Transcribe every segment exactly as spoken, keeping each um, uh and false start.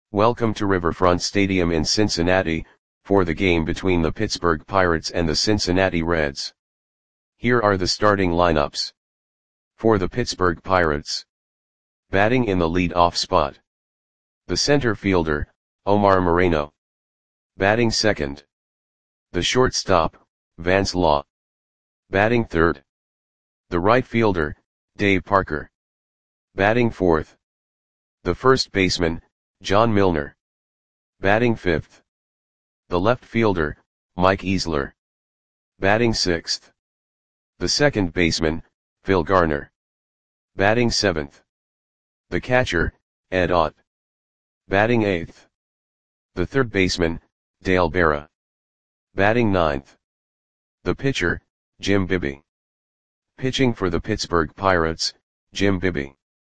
Welcome to Riverfront Stadium in Cincinnati, for the game between the Pittsburgh Pirates and the Cincinnati Reds. Here are the starting lineups. For the Pittsburgh Pirates. Batting in the lead-off spot. The center fielder, Omar Moreno. Batting second. The shortstop, Vance Law. Batting third. The right fielder, Dave Parker. Batting fourth. The first baseman, John Milner. Batting fifth. The left fielder, Mike Easler. Batting sixth. The second baseman, Phil Garner. Batting seventh. The catcher, Ed Ott. Batting eighth. The third baseman, Dale Berra. Batting ninth. The pitcher, Jim Bibby. Pitching for the Pittsburgh Pirates, Jim Bibby.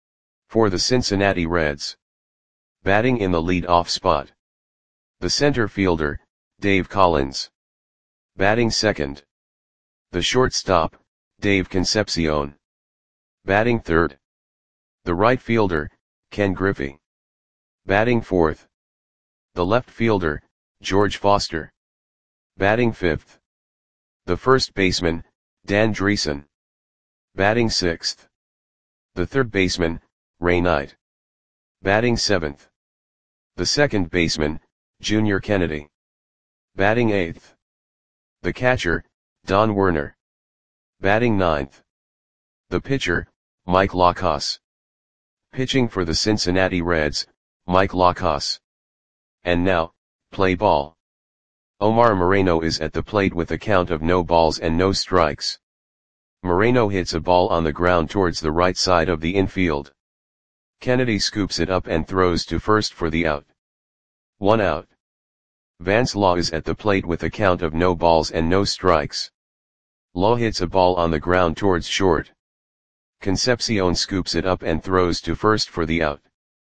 For the Cincinnati Reds. Batting in the lead-off spot. The center fielder, Dave Collins. Batting second. The shortstop, Dave Concepcion. Batting third. The right fielder, Ken Griffey. Batting fourth. The left fielder, George Foster. Batting fifth. The first baseman, Dan Dreesen. Batting sixth. The third baseman, Ray Knight. Batting seventh. The second baseman, Junior Kennedy. Batting eighth. The catcher, Don Werner. Batting ninth. The pitcher, Mike Lacos. Pitching for the Cincinnati Reds, Mike Lacos. And now, play ball. Omar Moreno is at the plate with a count of no balls and no strikes. Moreno hits a ball on the ground towards the right side of the infield. Kennedy scoops it up and throws to first for the out. One out. Vance Law is at the plate with a count of no balls and no strikes. Law hits a ball on the ground towards short. Concepcion scoops it up and throws to first for the out.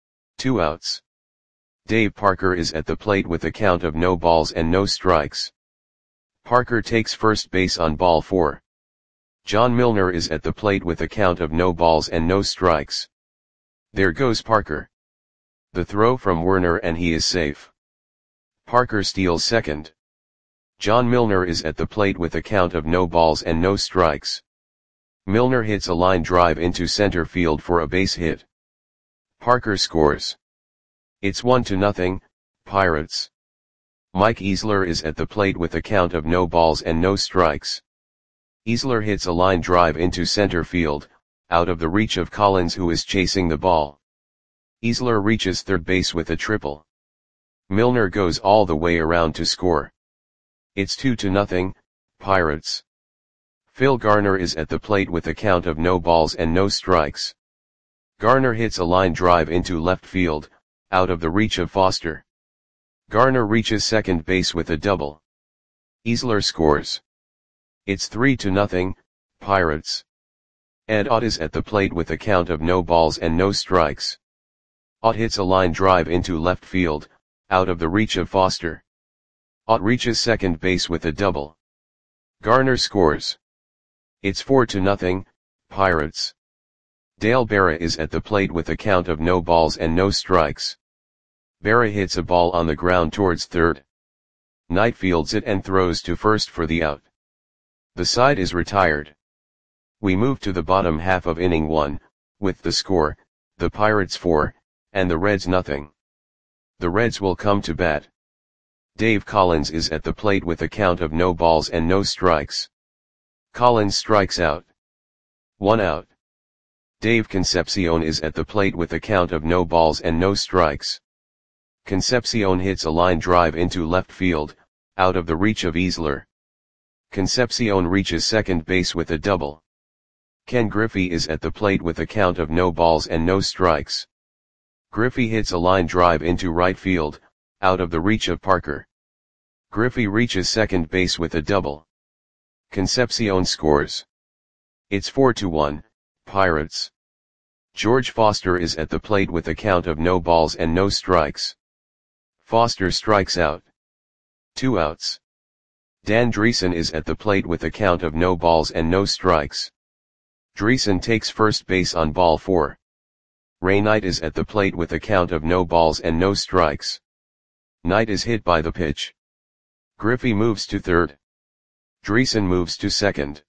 Two outs. Dave Parker is at the plate with a count of no balls and no strikes. Parker takes first base on ball four. John Milner is at the plate with a count of no balls and no strikes. There goes Parker. The throw from Werner and he is safe. Parker steals second. John Milner is at the plate with a count of no balls and no strikes. Milner hits a line drive into center field for a base hit. Parker scores. It's one to nothing, Pirates. Mike Easler is at the plate with a count of no balls and no strikes. Easler hits a line drive into center field, out of the reach of Collins who is chasing the ball. Easler reaches third base with a triple. Milner goes all the way around to score. It's two to nothing, Pirates. Phil Garner is at the plate with a count of no balls and no strikes. Garner hits a line drive into left field, out of the reach of Foster. Garner reaches second base with a double. Easler scores. It's three to nothing, Pirates. Ed Ott is at the plate with a count of no balls and no strikes. Ott hits a line drive into left field, out of the reach of Foster. Ott reaches second base with a double. Garner scores. It's four to nothing, Pirates. Dale Berra is at the plate with a count of no balls and no strikes. Berra hits a ball on the ground towards third. Knight fields it and throws to first for the out. The side is retired. We move to the bottom half of inning one, with the score, the Pirates four, and the Reds nothing. The Reds will come to bat. Dave Collins is at the plate with a count of no balls and no strikes. Collins strikes out. One out. Dave Concepcion is at the plate with a count of no balls and no strikes. Concepcion hits a line drive into left field, out of the reach of Easler. Concepcion reaches second base with a double. Ken Griffey is at the plate with a count of no balls and no strikes. Griffey hits a line drive into right field, out of the reach of Parker. Griffey reaches second base with a double. Concepcion scores. It's four to one, Pirates. George Foster is at the plate with a count of no balls and no strikes. Foster strikes out. Two outs. Dan Dreesen is at the plate with a count of no balls and no strikes. Dreesen takes first base on ball four. Ray Knight is at the plate with a count of no balls and no strikes. Knight is hit by the pitch. Griffey moves to third. Dreesen moves to second.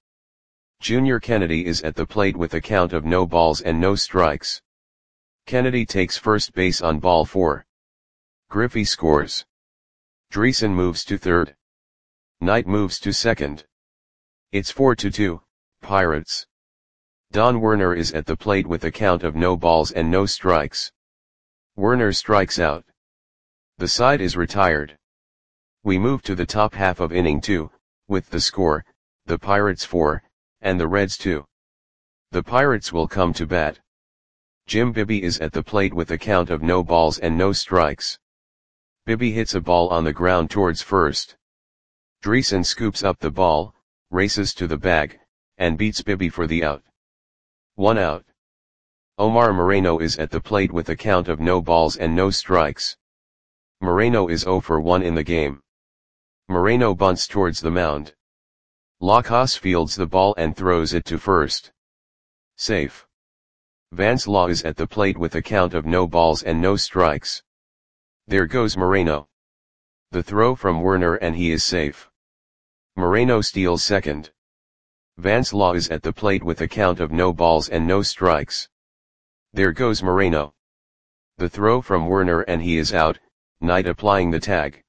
Junior Kennedy is at the plate with a count of no balls and no strikes. Kennedy takes first base on ball four. Griffey scores. Dreesen moves to third. Knight moves to second. It's four to two, Pirates. Don Werner is at the plate with a count of no balls and no strikes. Werner strikes out. The side is retired. We move to the top half of inning two, with the score, the Pirates four, and the Reds two. The Pirates will come to bat. Jim Bibby is at the plate with a count of no balls and no strikes. Bibby hits a ball on the ground towards first. Dreesen scoops up the ball, races to the bag, and beats Bibby for the out. One out. Omar Moreno is at the plate with a count of no balls and no strikes. Moreno is zero for one in the game. Moreno bunts towards the mound. Lacrosse fields the ball and throws it to first. Safe. Vance Law is at the plate with a count of no balls and no strikes. There goes Moreno. The throw from Werner and he is safe. Moreno steals second. Vance Law is at the plate with a count of no balls and no strikes. There goes Moreno. The throw from Werner and he is out, Knight applying the tag.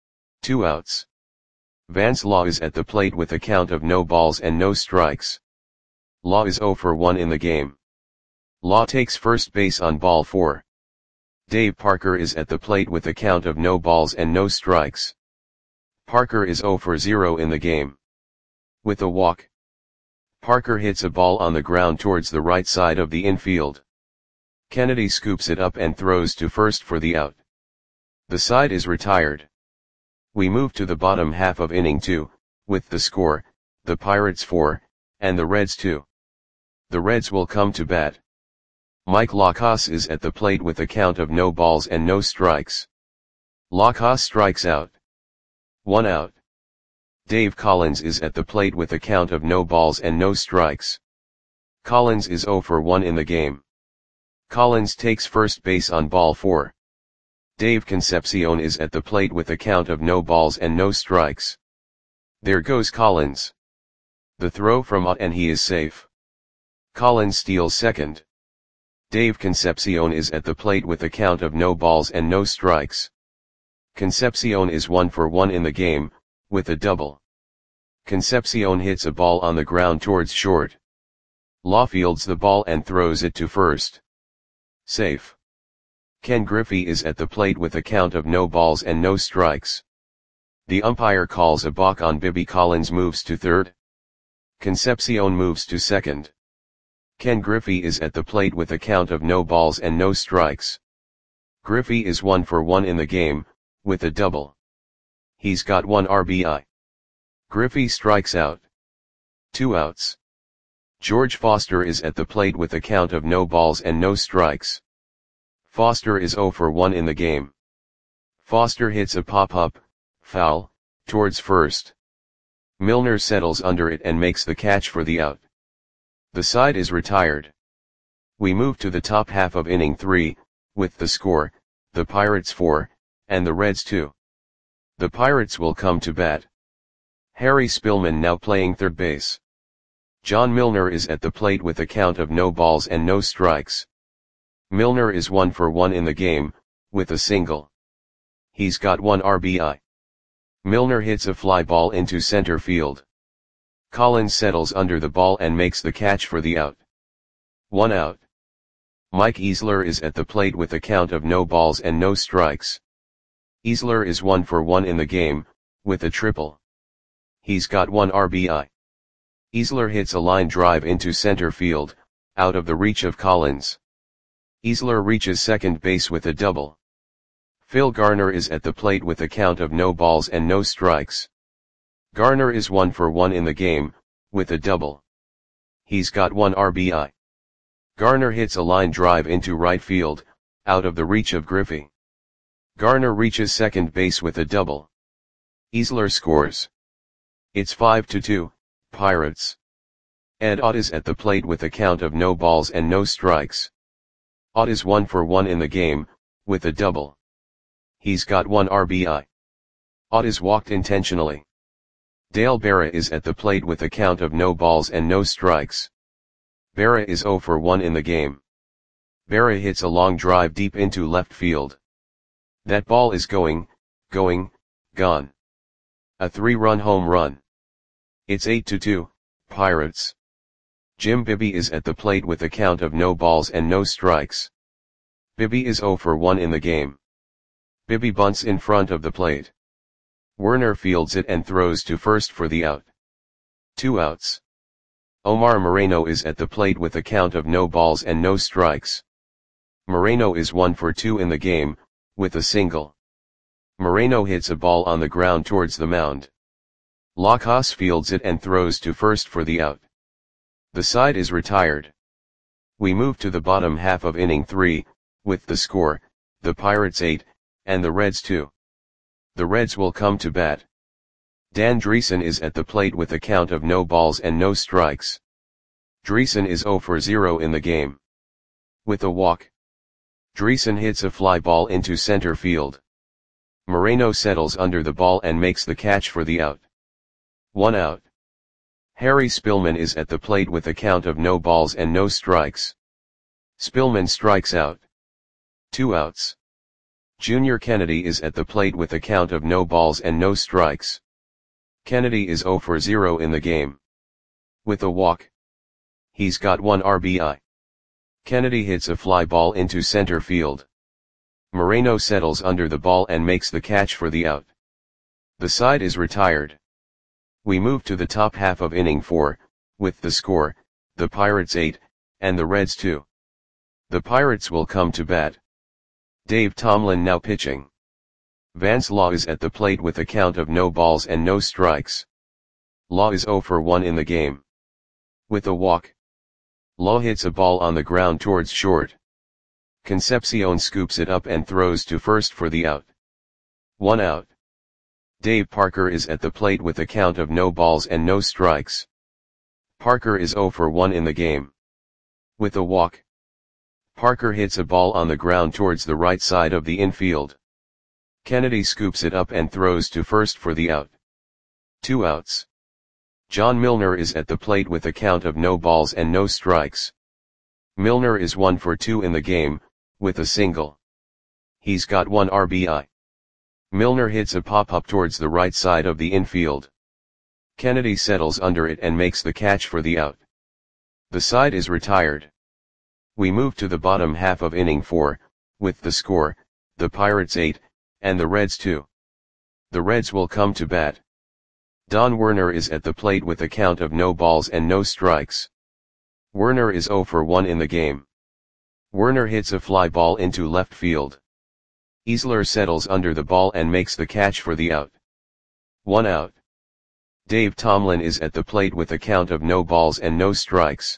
Two outs. Vance Law is at the plate with a count of no balls and no strikes. Law is zero for one in the game. Law takes first base on ball four. Dave Parker is at the plate with a count of no balls and no strikes. Parker is zero for zero in the game. With a walk, Parker hits a ball on the ground towards the right side of the infield. Kennedy scoops it up and throws to first for the out. The side is retired. We move to the bottom half of inning two, with the score, the Pirates four, and the Reds two. The Reds will come to bat. Mike Lacrosse is at the plate with a count of no balls and no strikes. Lacrosse strikes out. One out. Dave Collins is at the plate with a count of no balls and no strikes. Collins is zero for one in the game. Collins takes first base on ball four. Dave Concepcion is at the plate with a count of no balls and no strikes. There goes Collins. The throw from out and he is safe. Collins steals second. Dave Concepcion is at the plate with a count of no balls and no strikes. Concepcion is one for one in the game, with a double. Concepcion hits a ball on the ground towards short. Law fields the ball and throws it to first. Safe. Ken Griffey is at the plate with a count of no balls and no strikes. The umpire calls a balk on Bibby. Collins moves to third. Concepcion moves to second. Ken Griffey is at the plate with a count of no balls and no strikes. Griffey is one for one in the game, with a double. He's got one R B I. Griffey strikes out. Two outs. George Foster is at the plate with a count of no balls and no strikes. Foster is zero for one in the game. Foster hits a pop-up, foul, towards first. Milner settles under it and makes the catch for the out. The side is retired. We move to the top half of inning three, with the score, the Pirates four, and the Reds two. The Pirates will come to bat. Harry Spillman now playing third base. John Milner is at the plate with a count of no balls and no strikes. Milner is one for one in the game, with a single. He's got one R B I. Milner hits a fly ball into center field. Collins settles under the ball and makes the catch for the out. One out. Mike Easler is at the plate with a count of no balls and no strikes. Easler is one for one in the game, with a triple. He's got one R B I. Easler hits a line drive into center field, out of the reach of Collins. Easler reaches second base with a double. Phil Garner is at the plate with a count of no balls and no strikes. Garner is one for one in the game, with a double. He's got one R B I. Garner hits a line drive into right field, out of the reach of Griffey. Garner reaches second base with a double. Easler scores. It's five to two, Pirates. Ed Ott is at the plate with a count of no balls and no strikes. Ott is one for one in the game, with a double. He's got one R B I. Ott is walked intentionally. Dale Berra is at the plate with a count of no balls and no strikes. Berra is zero for one in the game. Berra hits a long drive deep into left field. That ball is going, going, gone. A three-run home run. It's eight to two, Pirates. Jim Bibby is at the plate with a count of no balls and no strikes. Bibby is zero for one in the game. Bibby bunts in front of the plate. Werner fields it and throws to first for the out. Two outs. Omar Moreno is at the plate with a count of no balls and no strikes. Moreno is one for two in the game, with a single. Moreno hits a ball on the ground towards the mound. Lacos fields it and throws to first for the out. The side is retired. We move to the bottom half of inning three, with the score, the Pirates eight, and the Reds two. The Reds will come to bat. Dan Dreesen is at the plate with a count of no balls and no strikes. Dreesen is zero for zero in the game. With a walk. Dreesen hits a fly ball into center field. Moreno settles under the ball and makes the catch for the out. One out. Harry Spillman is at the plate with a count of no balls and no strikes. Spillman strikes out. Two outs. Junior Kennedy is at the plate with a count of no balls and no strikes. Kennedy is zero for zero in the game. With a walk. He's got one R B I. Kennedy hits a fly ball into center field. Moreno settles under the ball and makes the catch for the out. The side is retired. We move to the top half of inning four, with the score, the Pirates eight, and the Reds two. The Pirates will come to bat. Dave Tomlin now pitching. Vance Law is at the plate with a count of no balls and no strikes. Law is zero for one in the game. With a walk. Law hits a ball on the ground towards short. Concepcion scoops it up and throws to first for the out. One out. Dave Parker is at the plate with a count of no balls and no strikes. Parker is zero for one in the game. With a walk. Parker hits a ball on the ground towards the right side of the infield. Kennedy scoops it up and throws to first for the out. Two outs. John Milner is at the plate with a count of no balls and no strikes. Milner is one for two in the game, with a single. He's got one R B I. Milner hits a pop-up towards the right side of the infield. Kennedy settles under it and makes the catch for the out. The side is retired. We move to the bottom half of inning four, with the score, the Pirates eight, and the Reds two. The Reds will come to bat. Don Werner is at the plate with a count of no balls and no strikes. Werner is zero for one in the game. Werner hits a fly ball into left field. Easler settles under the ball and makes the catch for the out. One out. Dave Tomlin is at the plate with a count of no balls and no strikes.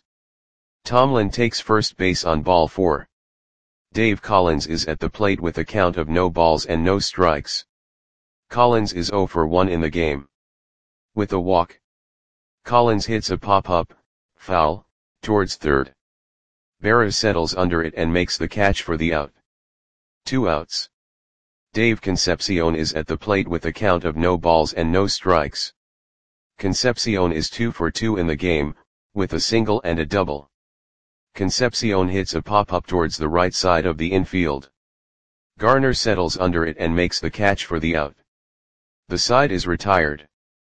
Tomlin takes first base on ball four. Dave Collins is at the plate with a count of no balls and no strikes. Collins is zero for one in the game. With a walk. Collins hits a pop-up, foul, towards third. Berra settles under it and makes the catch for the out. Two outs. Dave Concepcion is at the plate with a count of no balls and no strikes. Concepcion is two for two in the game, with a single and a double. Concepcion hits a pop-up towards the right side of the infield. Garner settles under it and makes the catch for the out. The side is retired.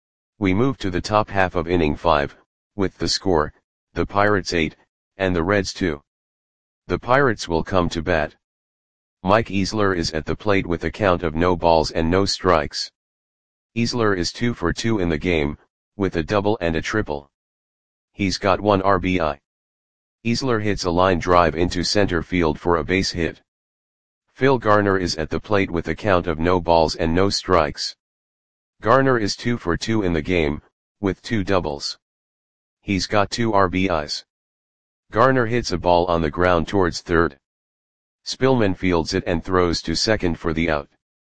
We move to the top half of inning five, with the score, the Pirates eight, and the Reds two. The Pirates will come to bat. Mike Easler is at the plate with a count of no balls and no strikes. Easler is two for two in the game, with a double and a triple. He's got one R B I. Easler hits a line drive into center field for a base hit. Phil Garner is at the plate with a count of no balls and no strikes. Garner is two for two in the game, with two doubles. He's got two R B Is. Garner hits a ball on the ground towards third. Spillman fields it and throws to second for the out.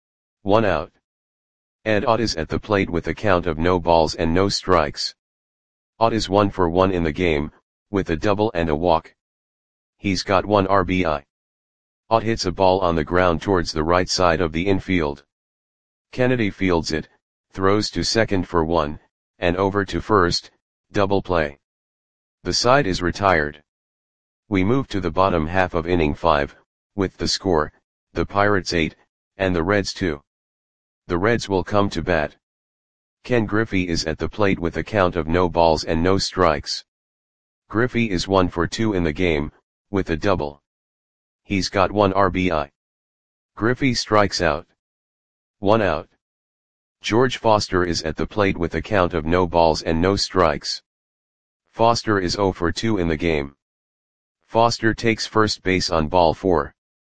One out. Ed Ott is at the plate with a count of no balls and no strikes. Ott is one for one in the game, with a double and a walk. He's got one R B I. Ott hits a ball on the ground towards the right side of the infield. Kennedy fields it, throws to second for one, and over to first, double play. The side is retired. We move to the bottom half of inning five, with the score, the Pirates eight, and the Reds two. The Reds will come to bat. Ken Griffey is at the plate with a count of no balls and no strikes. Griffey is one for two in the game, with a double. He's got one R B I. Griffey strikes out. One out. George Foster is at the plate with a count of no balls and no strikes. Foster is zero for two in the game. Foster takes first base on ball four.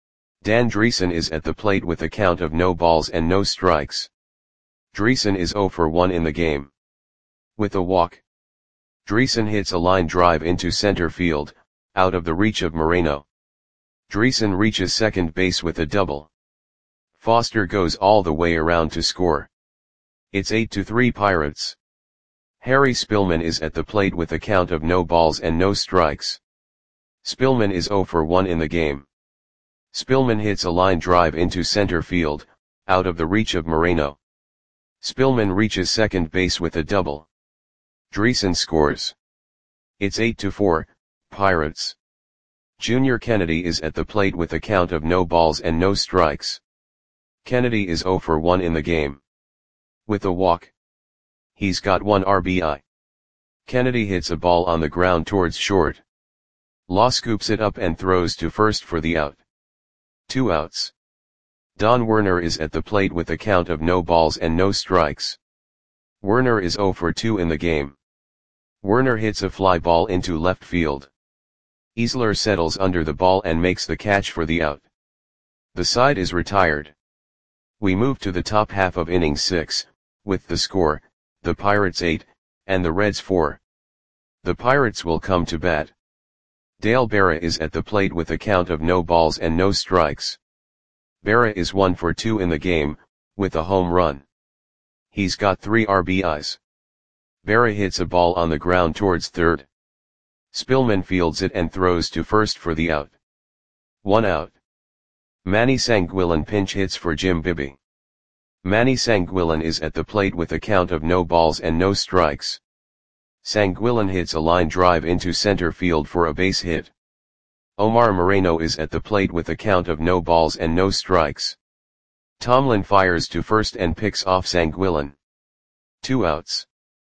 Dan Dreesen is at the plate with a count of no balls and no strikes. Dreesen is zero for one in the game. With a walk. Dreesen hits a line drive into center field, out of the reach of Moreno. Dreesen reaches second base with a double. Foster goes all the way around to score. It's eight to three Pirates. Harry Spillman is at the plate with a count of no balls and no strikes. Spillman is zero for one in the game. Spillman hits a line drive into center field, out of the reach of Moreno. Spillman reaches second base with a double. Dreesen scores. It's eight to four, Pirates. Junior Kennedy is at the plate with a count of no balls and no strikes. Kennedy is zero for one in the game. With a walk. He's got one R B I. Kennedy hits a ball on the ground towards short. Law scoops it up and throws to first for the out. Two outs. Don Werner is at the plate with a count of no balls and no strikes. Werner is zero for two in the game. Werner hits a fly ball into left field. Easler settles under the ball and makes the catch for the out. The side is retired. We move to the top half of inning six, with the score, the Pirates eight, and the Reds four. The Pirates will come to bat. Dale Berra is at the plate with a count of no balls and no strikes. Berra is one for two in the game, with a home run. He's got three R B Is. Berra hits a ball on the ground towards third. Spillman fields it and throws to first for the out. One out. Manny Sanguillen pinch hits for Jim Bibby. Manny Sanguillen is at the plate with a count of no balls and no strikes. Sanguillen hits a line drive into center field for a base hit. Omar Moreno is at the plate with a count of no balls and no strikes. Tomlin fires to first and picks off Sanguillen. Two outs.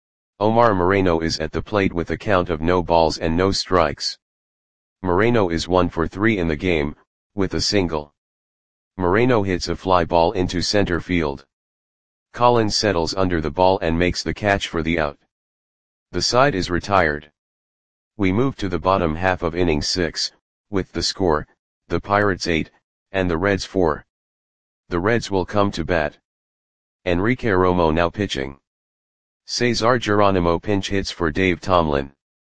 Omar Moreno is at the plate with a count of no balls and no strikes. Moreno is one for three in the game, with a single. Moreno hits a fly ball into center field. Collins settles under the ball and makes the catch for the out. The side is retired. We move to the bottom half of inning six, with the score, the Pirates eight, and the Reds four. The Reds will come to bat. Enrique Romo now pitching. Cesar Geronimo pinch hits for Dave Tomlin.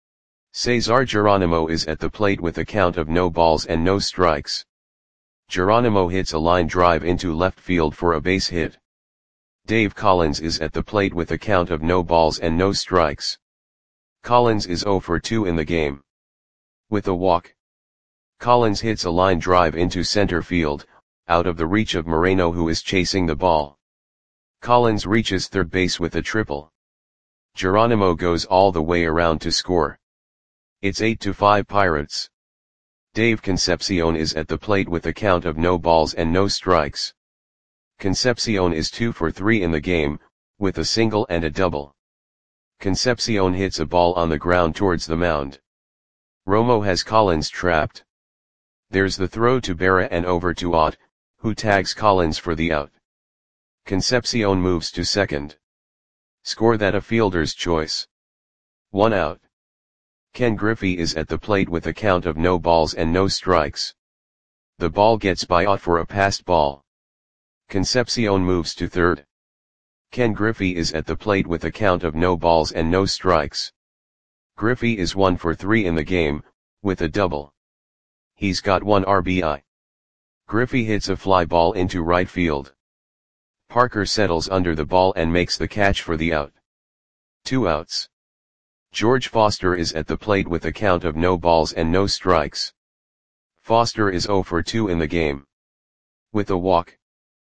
Cesar Geronimo is at the plate with a count of no balls and no strikes. Geronimo hits a line drive into left field for a base hit. Dave Collins is at the plate with a count of no balls and no strikes. Collins is zero for two in the game. With a walk. Collins hits a line drive into center field, out of the reach of Moreno who is chasing the ball. Collins reaches third base with a triple. Geronimo goes all the way around to score. It's eight to five Pirates. Dave Concepcion is at the plate with a count of no balls and no strikes. Concepcion is two for three in the game, with a single and a double. Concepcion hits a ball on the ground towards the mound. Romo has Collins trapped. There's the throw to Berra and over to Ott, who tags Collins for the out. Concepcion moves to second. Score that a fielder's choice. One out. Ken Griffey is at the plate with a count of no balls and no strikes. The ball gets by Ott for a passed ball. Concepcion moves to third. Ken Griffey is at the plate with a count of no balls and no strikes. Griffey is one for three in the game, with a double. He's got one R B I. Griffey hits a fly ball into right field. Parker settles under the ball and makes the catch for the out. Two outs. George Foster is at the plate with a count of no balls and no strikes. Foster is zero for two in the game. With a walk,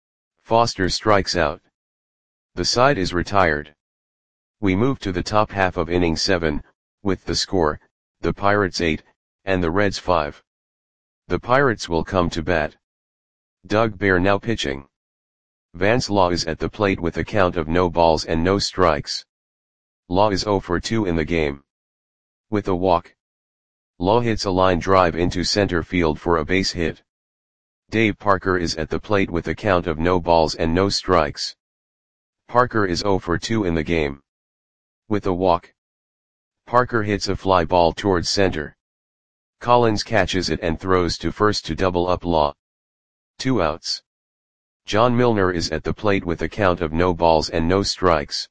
Foster strikes out. The side is retired. We move to the top half of inning seven, with the score, the Pirates eight, and the Reds five. The Pirates will come to bat. Doug Bear now pitching. Vance Law is at the plate with a count of no balls and no strikes. Law is zero for two in the game. With a walk, Law hits a line drive into center field for a base hit. Dave Parker is at the plate with a count of no balls and no strikes. Parker is zero for two in the game. With a walk, Parker hits a fly ball towards center. Collins catches it and throws to first to double up Law. Two outs. John Milner is at the plate with a count of no balls and no strikes.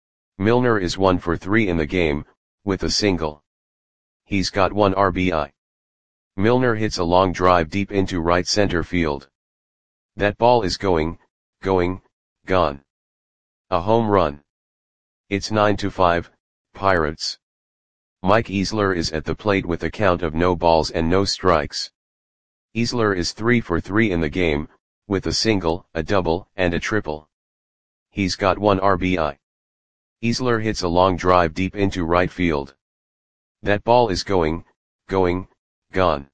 Milner is one for three in the game, with a single. He's got one R B I. Milner hits a long drive deep into right center field. That ball is going, going, gone. A home run. It's nine to five, Pirates. Mike Easler is at the plate with a count of no balls and no strikes. Easler is three for three in the game, with a single, a double, and a triple. He's got one R B I. Easler hits a long drive deep into right field. That ball is going, going, gone.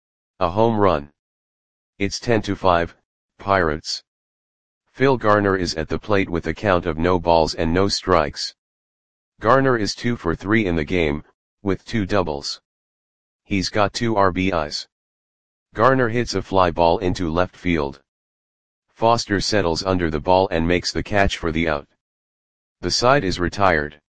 A home run. It's ten to five, Pirates. Phil Garner is at the plate with a count of no balls and no strikes. Garner is two for three in the game, with two doubles. He's got two R B Is. Garner hits a fly ball into left field. Foster settles under the ball and makes the catch for the out. The side is retired.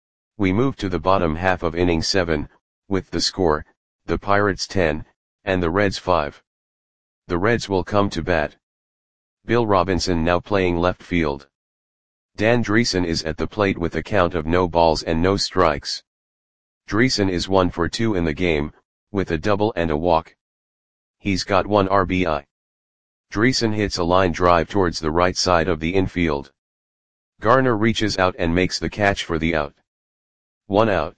We move to the bottom half of inning seven, with the score, the Pirates ten, and the Reds five. The Reds will come to bat. Bill Robinson now playing left field. Dan Dreesen is at the plate with a count of no balls and no strikes. Dreesen is one for two in the game, with a double and a walk. He's got one R B I. Dreesen hits a line drive towards the right side of the infield. Garner reaches out and makes the catch for the out. One out.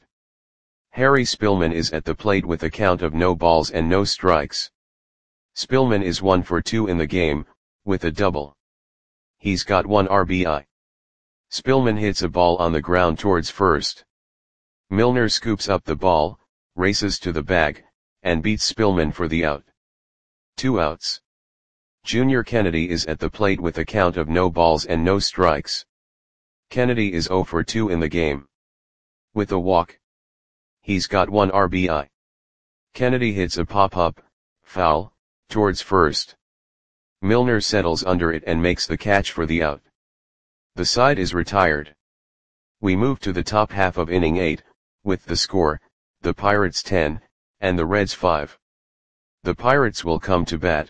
Harry Spillman is at the plate with a count of no balls and no strikes. Spillman is one for two in the game, with a double. He's got one R B I. Spillman hits a ball on the ground towards first. Milner scoops up the ball, races to the bag, and beats Spillman for the out. Two outs. Junior Kennedy is at the plate with a count of no balls and no strikes. Kennedy is zero for two in the game. With a walk, he's got one R B I. Kennedy hits a pop-up, foul, towards first. Milner settles under it and makes the catch for the out. The side is retired. We move to the top half of inning eight, with the score, the Pirates ten, and the Reds five. The Pirates will come to bat.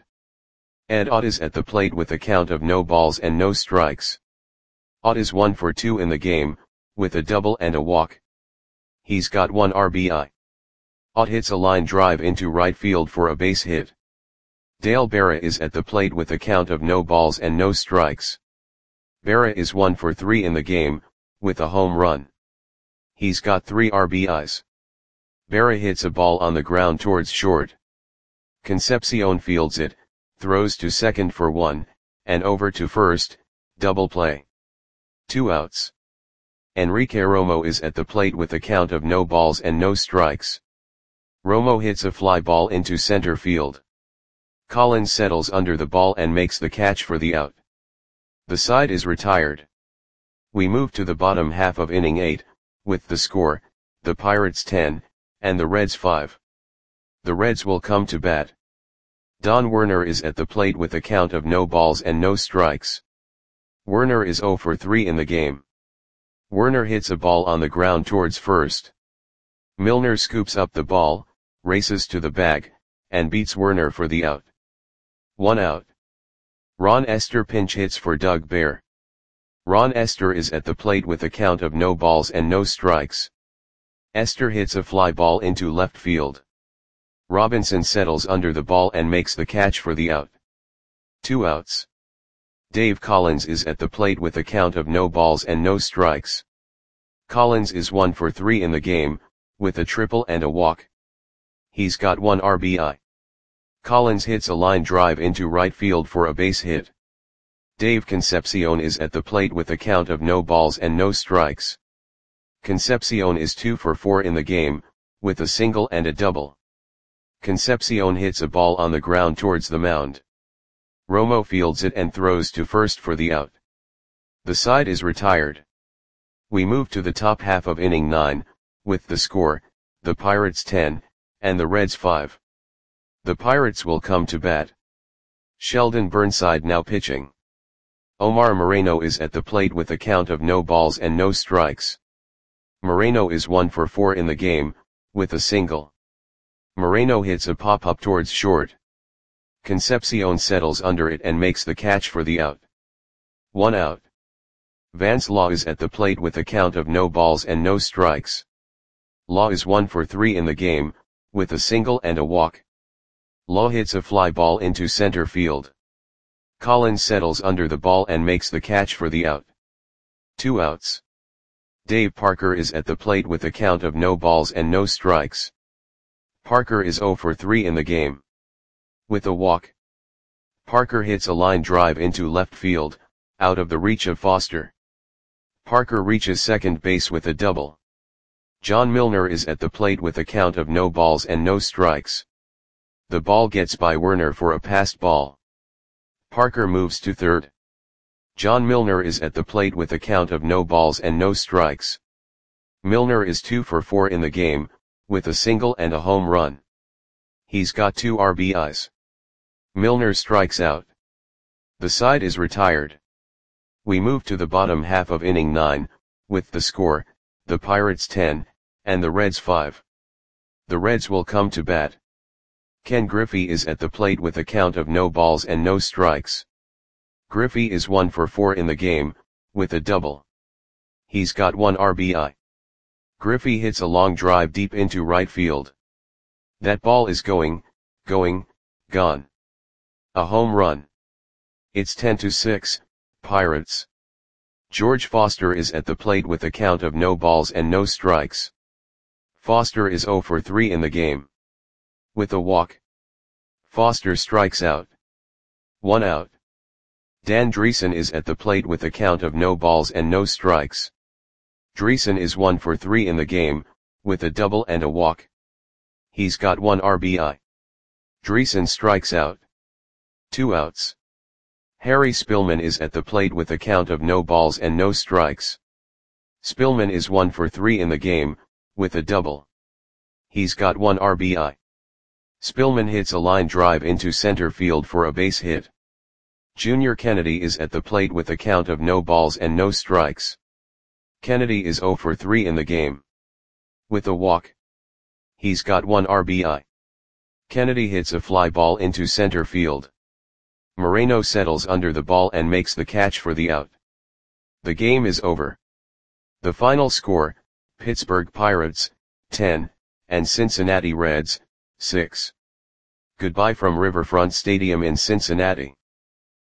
Ed Ott is at the plate with a count of no balls and no strikes. Ott is one for two in the game, with a double and a walk. He's got one R B I. Ott hits a line drive into right field for a base hit. Dale Berra is at the plate with a count of no balls and no strikes. Berra is one for three in the game, with a home run. He's got three R B Is. Berra hits a ball on the ground towards short. Concepcion fields it, throws to second for one, and over to first, double play. Two outs. Enrique Romo is at the plate with a count of no balls and no strikes. Romo hits a fly ball into center field. Collins settles under the ball and makes the catch for the out. The side is retired. We move to the bottom half of inning eight, with the score, the Pirates ten, and the Reds five. The Reds will come to bat. Don Werner is at the plate with a count of no balls and no strikes. Werner is zero for three in the game. Werner hits a ball on the ground towards first. Milner scoops up the ball, races to the bag, and beats Werner for the out. One out. Ron Esther pinch hits for Doug Bear. Ron Esther is at the plate with a count of no balls and no strikes. Esther hits a fly ball into left field. Robinson settles under the ball and makes the catch for the out. Two outs. Dave Collins is at the plate with a count of no balls and no strikes. Collins is one for three in the game, with a triple and a walk. He's got one R B I. Collins hits a line drive into right field for a base hit. Dave Concepcion is at the plate with a count of no balls and no strikes. Concepcion is two for four in the game, with a single and a double. Concepcion hits a ball on the ground towards the mound. Romo fields it and throws to first for the out. The side is retired. We move to the top half of inning nine, with the score, the Pirates ten, and the Reds five. The Pirates will come to bat. Sheldon Burnside now pitching. Omar Moreno is at the plate with a count of no balls and no strikes. Moreno is one for four in the game, with a single. Moreno hits a pop-up towards short. Concepcion settles under it and makes the catch for the out. One out. Vance Law is at the plate with a count of no balls and no strikes. Law is one for three in the game, with a single and a walk. Law hits a fly ball into center field. Collins settles under the ball and makes the catch for the out. Two outs. Dave Parker is at the plate with a count of no balls and no strikes. Parker is zero for three in the game. With a walk. Parker hits a line drive into left field, out of the reach of Foster. Parker reaches second base with a double. John Milner is at the plate with a count of no balls and no strikes. The ball gets by Werner for a passed ball. Parker moves to third. John Milner is at the plate with a count of no balls and no strikes. Milner is two for four in the game, with a single and a home run. He's got two R B Is. Milner strikes out. The side is retired. We move to the bottom half of inning nine, with the score, the Pirates ten, and the Reds five. The Reds will come to bat. Ken Griffey is at the plate with a count of no balls and no strikes. Griffey is one for four in the game, with a double. He's got one R B I. Griffey hits a long drive deep into right field. That ball is going, going, gone. A home run. It's ten to six, Pirates. George Foster is at the plate with a count of no balls and no strikes. Foster is zero for three in the game. With a walk. Foster strikes out. One out. Dan Dreesen is at the plate with a count of no balls and no strikes. Dreesen is one for three in the game, with a double and a walk. He's got one R B I. Dreesen strikes out. Two outs. Harry Spillman is at the plate with a count of no balls and no strikes. Spillman is one for three in the game, with a double. He's got one R B I. Spillman hits a line drive into center field for a base hit. Junior Kennedy is at the plate with a count of no balls and no strikes. Kennedy is zero for three in the game. With a walk. He's got one R B I. Kennedy hits a fly ball into center field. Moreno settles under the ball and makes the catch for the out. The game is over. The final score, Pittsburgh Pirates, ten, and Cincinnati Reds, six. Goodbye from Riverfront Stadium in Cincinnati.